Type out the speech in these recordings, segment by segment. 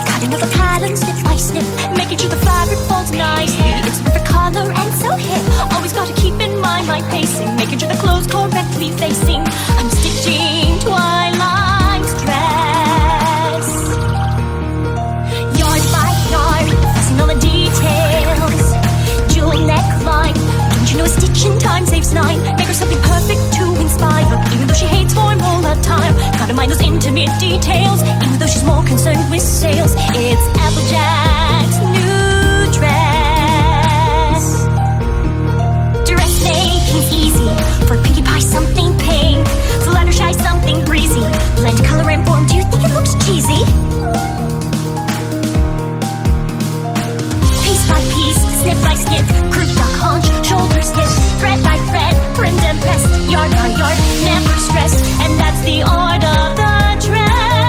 Cutting out the pattern snip by snip, making sure the fabric folds nicely. It's the perfect color and so hip. Always gotta keep in mind my pacing, making sure the clothes correctly facing. I'm stitching Twilight's dress, yard by yard, fussing on the details. Jewel neckline, don't you know a stitch in time saves 9? Make her something perfect to inspire, even though she hates formal attire. Gotta mind those intimate details, even though she's more concerned with sales. It's Applejack's new dress. Dressmaking's easy, for Pinkie Pie something pink, Fluttershy something breezy. Blend color and form, do you think it looks cheesy? Piece by piece, snip by snip, croop duck haunch, shoulder snip, thread by thread, trimmed and pressed, yard by yard, never stressed. And that's the art of the dress.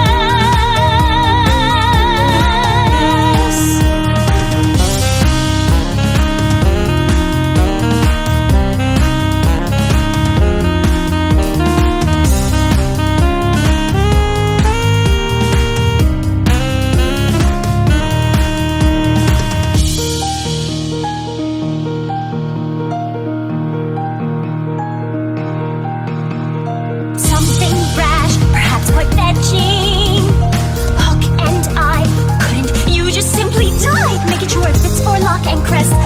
Something brash, perhaps quite fetching. Hook and eye, couldn't you just simply dive? Making sure it fits for lock and crest.